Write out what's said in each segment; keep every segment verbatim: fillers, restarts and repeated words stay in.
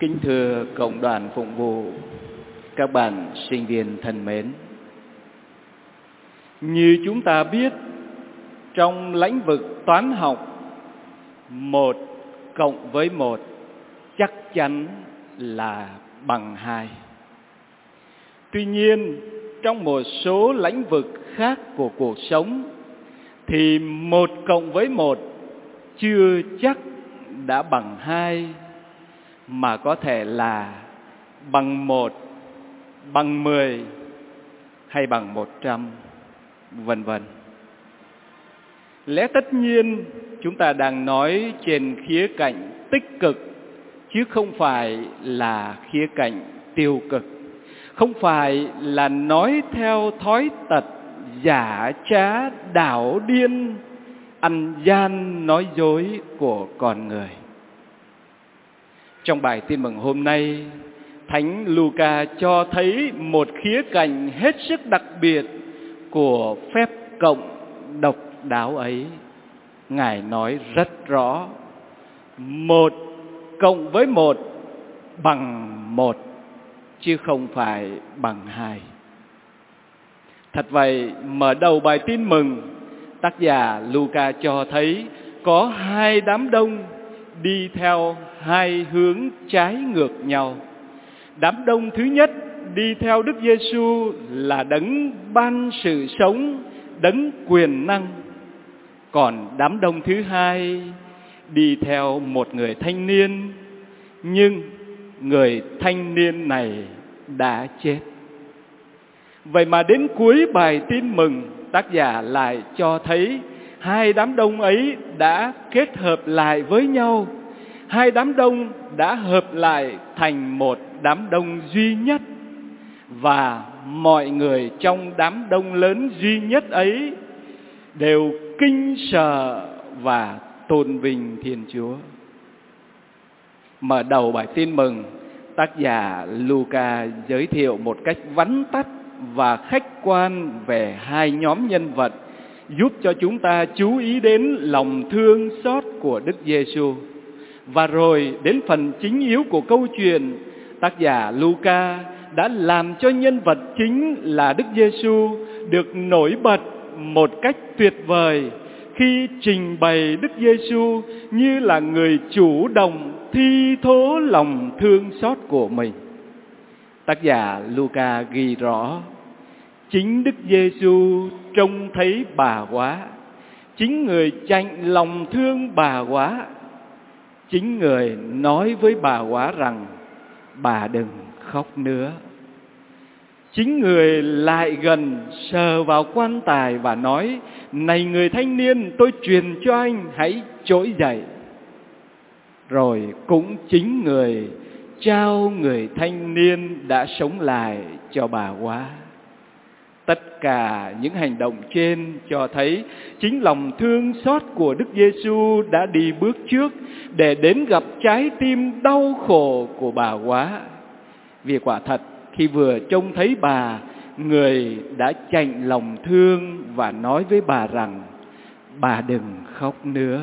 Kính thưa cộng đoàn phụng vụ, các bạn sinh viên thân mến. Như chúng ta biết, trong lĩnh vực toán học, một cộng với một chắc chắn là bằng hai. Tuy nhiên, trong một số lĩnh vực khác của cuộc sống, thì một cộng với một chưa chắc đã bằng hai, mà có thể là bằng một, bằng mười hay bằng một trăm, vân vân. Lẽ tất nhiên chúng ta đang nói trên khía cạnh tích cực, chứ không phải là khía cạnh tiêu cực. Không phải là nói theo thói tật giả trá, đảo điên, ăn gian nói dối của con người. Trong bài tin mừng hôm nay, Thánh Luca cho thấy một khía cạnh hết sức đặc biệt của phép cộng độc đáo ấy. Ngài nói rất rõ, một cộng với một bằng một, chứ không phải bằng hai. Thật vậy, mở đầu bài tin mừng, tác giả Luca cho thấy có hai đám đông đi theo hai hướng trái ngược nhau. Đám đông thứ nhất đi theo Đức Giêsu là đấng ban sự sống, đấng quyền năng. Còn đám đông thứ hai đi theo một người thanh niên, nhưng người thanh niên này đã chết. Vậy mà đến cuối bài tin mừng, tác giả lại cho thấy hai đám đông ấy đã kết hợp lại với nhau. Hai đám đông đã hợp lại thành một đám đông duy nhất. Và mọi người trong đám đông lớn duy nhất ấy đều kinh sợ và tôn vinh Thiên Chúa. Mở đầu bài tin mừng, tác giả Luca giới thiệu một cách vắn tắt và khách quan về hai nhóm nhân vật, giúp cho chúng ta chú ý đến lòng thương xót của Đức Giêsu. Và rồi đến phần chính yếu của câu chuyện, tác giả Luca đã làm cho nhân vật chính là Đức Giêsu được nổi bật một cách tuyệt vời khi trình bày Đức Giêsu như là người chủ động thi thố lòng thương xót của mình. Tác giả Luca ghi rõ, chính Đức Giêsu trông thấy bà quá, chính người chạnh lòng thương bà quá, chính người nói với bà quá rằng bà đừng khóc nữa. Chính người lại gần sờ vào quan tài và nói, này người thanh niên, tôi truyền cho anh, hãy trỗi dậy. Rồi cũng chính người trao người thanh niên đã sống lại cho bà quá. Tất cả những hành động trên cho thấy chính lòng thương xót của Đức Giêsu đã đi bước trước để đến gặp trái tim đau khổ của bà quá. Vì quả thật, khi vừa trông thấy bà, người đã chạnh lòng thương và nói với bà rằng, bà đừng khóc nữa.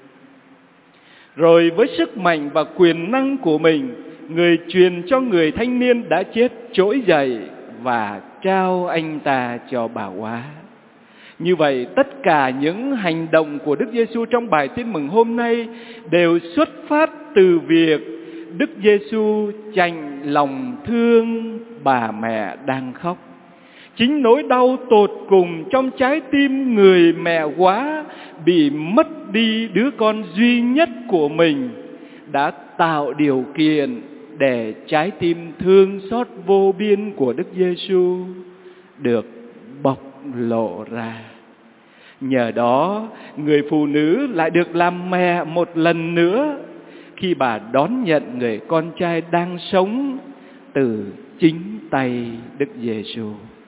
Rồi với sức mạnh và quyền năng của mình, người truyền cho người thanh niên đã chết trỗi dậy và trao anh ta cho bà quá. Như vậy, tất cả những hành động của Đức Giêsu trong bài tin mừng hôm nay đều xuất phát từ việc Đức Giêsu chạnh lòng thương bà mẹ đang khóc. Chính nỗi đau tột cùng trong trái tim người mẹ quá bị mất đi đứa con duy nhất của mình đã tạo điều kiện để trái tim thương xót vô biên của Đức Giêsu được bộc lộ ra. Nhờ đó, người phụ nữ lại được làm mẹ một lần nữa khi bà đón nhận người con trai đang sống từ chính tay Đức Giêsu.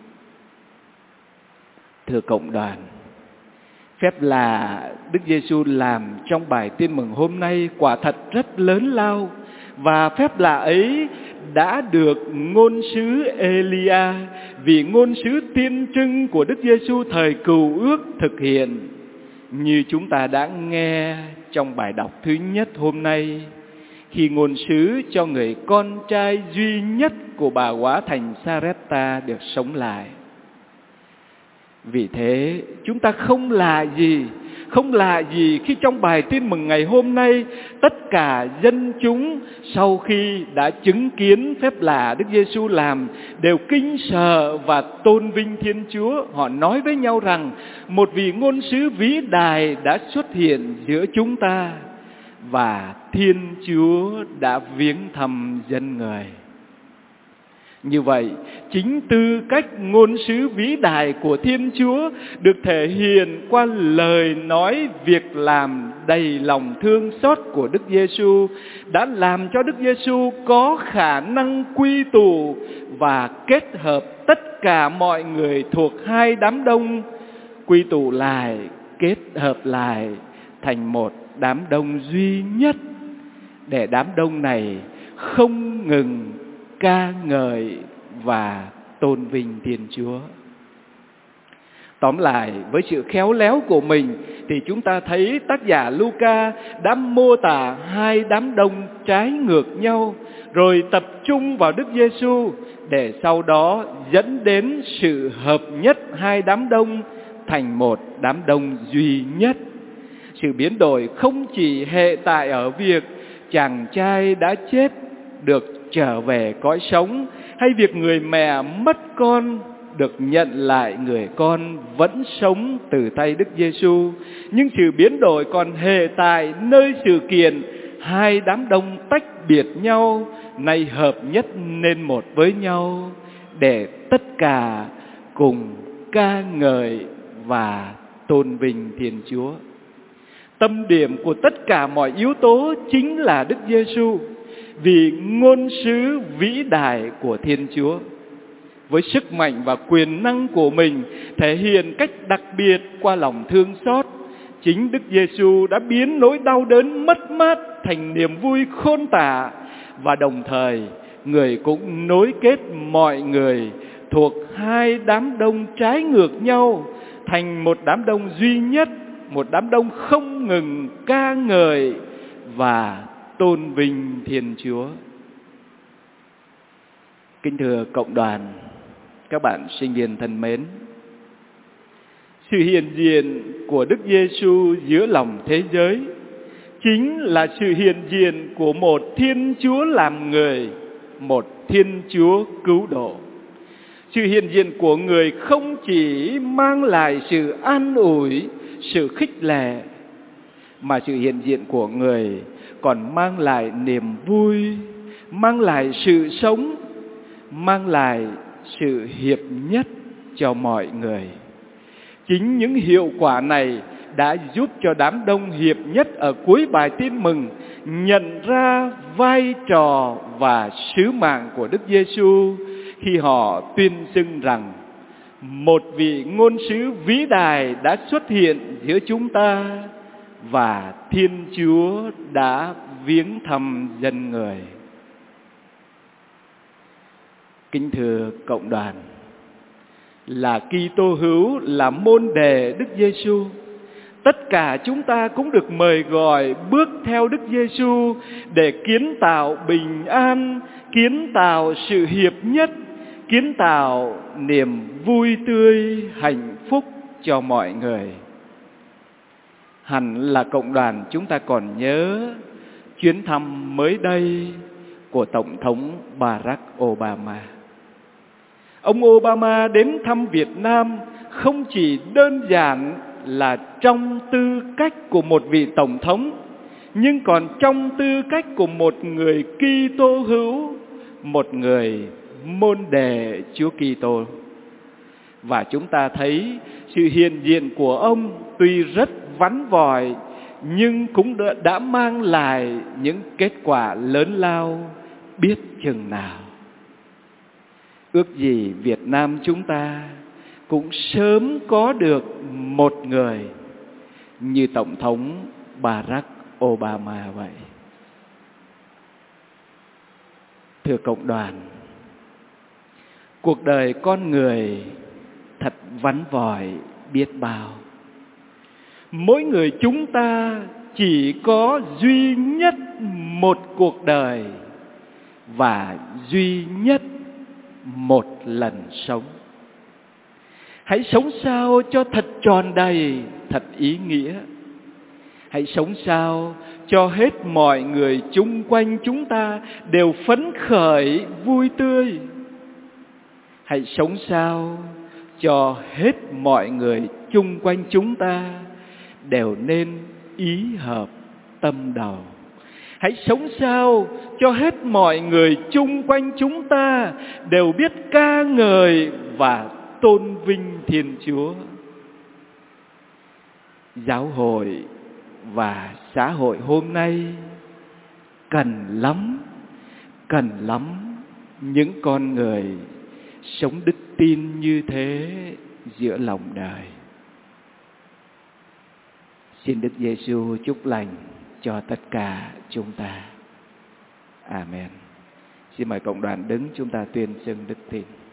Thưa cộng đoàn, phép lạ Đức Giêsu làm trong bài tin mừng hôm nay quả thật rất lớn lao, và phép lạ ấy đã được ngôn sứ Elia, vị ngôn sứ tiên trưng của Đức Giêsu thời Cựu Ước thực hiện. Như chúng ta đã nghe trong bài đọc thứ nhất hôm nay, khi ngôn sứ cho người con trai duy nhất của bà góa thành Sa-rép-ta được sống lại. Vì thế, chúng ta không lạ gì, không lạ gì khi trong bài tin mừng ngày hôm nay, tất cả dân chúng sau khi đã chứng kiến phép lạ Đức Giêsu làm đều kinh sợ và tôn vinh Thiên Chúa. Họ nói với nhau rằng một vị ngôn sứ vĩ đại đã xuất hiện giữa chúng ta và Thiên Chúa đã viếng thăm dân người. Như vậy, chính tư cách ngôn sứ vĩ đại của Thiên Chúa được thể hiện qua lời nói, việc làm đầy lòng thương xót của Đức Giêsu đã làm cho Đức Giêsu có khả năng quy tụ và kết hợp tất cả mọi người thuộc hai đám đông, quy tụ lại, kết hợp lại thành một đám đông duy nhất, để đám đông này không ngừng ca ngợi và tôn vinh Thiên Chúa. Tóm lại, với sự khéo léo của mình thì chúng ta thấy tác giả Luca đã mô tả hai đám đông trái ngược nhau, rồi tập trung vào Đức Giêsu để sau đó dẫn đến sự hợp nhất hai đám đông thành một đám đông duy nhất. Sự biến đổi không chỉ hệ tại ở việc chàng trai đã chết được trở về cõi sống, hay việc người mẹ mất con được nhận lại người con vẫn sống từ tay Đức Giêsu, nhưng sự biến đổi còn hệ tại nơi sự kiện hai đám đông tách biệt nhau, nay hợp nhất nên một với nhau, để tất cả cùng ca ngợi và tôn vinh Thiên Chúa. Tâm điểm của tất cả mọi yếu tố chính là Đức Giêsu, vì ngôn sứ vĩ đại của Thiên Chúa. Với sức mạnh và quyền năng của mình thể hiện cách đặc biệt qua lòng thương xót, chính Đức Giêsu đã biến nỗi đau đớn mất mát thành niềm vui khôn tả, và đồng thời người cũng nối kết mọi người thuộc hai đám đông trái ngược nhau thành một đám đông duy nhất, một đám đông không ngừng ca ngợi và tôn vinh Thiên Chúa. Kính thưa cộng đoàn, các bạn sinh viên thân mến, sự hiện diện của Đức Giêsu giữa lòng thế giới chính là sự hiện diện của một Thiên Chúa làm người, một Thiên Chúa cứu độ. Sự hiện diện của người không chỉ mang lại sự an ủi, sự khích lệ, mà sự hiện diện của người còn mang lại niềm vui, mang lại sự sống, mang lại sự hiệp nhất cho mọi người. Chính những hiệu quả này đã giúp cho đám đông hiệp nhất ở cuối bài tin mừng nhận ra vai trò và sứ mạng của Đức Giêsu khi họ tuyên xưng rằng một vị ngôn sứ vĩ đại đã xuất hiện giữa chúng ta và Thiên Chúa đã viếng thăm dân người. Kính thưa cộng đoàn, là Kitô hữu, là môn đệ Đức Giêsu, tất cả chúng ta cũng được mời gọi bước theo Đức Giêsu để kiến tạo bình an, kiến tạo sự hiệp nhất, kiến tạo niềm vui tươi, hạnh phúc cho mọi người. Hẳn là cộng đoàn chúng ta còn nhớ chuyến thăm mới đây của Tổng thống Barack Obama. Ông Obama đến thăm Việt Nam không chỉ đơn giản là trong tư cách của một vị tổng thống, nhưng còn trong tư cách của một người Kitô hữu, một người môn đệ Chúa Kitô. Và chúng ta thấy sự hiện diện của ông tuy rất vắn vòi, nhưng cũng đã mang lại những kết quả lớn lao biết chừng nào. Ước gì Việt Nam chúng ta cũng sớm có được một người như Tổng thống Barack Obama vậy. Thưa cộng đoàn, cuộc đời con người thật vắn vòi biết bao. Mỗi người chúng ta chỉ có duy nhất một cuộc đời và duy nhất một lần sống. Hãy sống sao cho thật tròn đầy, thật ý nghĩa. Hãy sống sao cho hết mọi người chung quanh chúng ta đều phấn khởi, vui tươi. Hãy sống sao cho hết mọi người chung quanh chúng ta đều nên ý hợp tâm đầu. Hãy sống sao cho hết mọi người chung quanh chúng ta đều biết ca ngợi và tôn vinh Thiên Chúa. Giáo hội và xã hội hôm nay cần lắm, cần lắm những con người sống đức tin như thế giữa lòng đời. Xin Đức Giêsu chúc lành cho tất cả chúng ta. Amen. Xin mời cộng đoàn đứng, chúng ta tuyên xưng đức tin.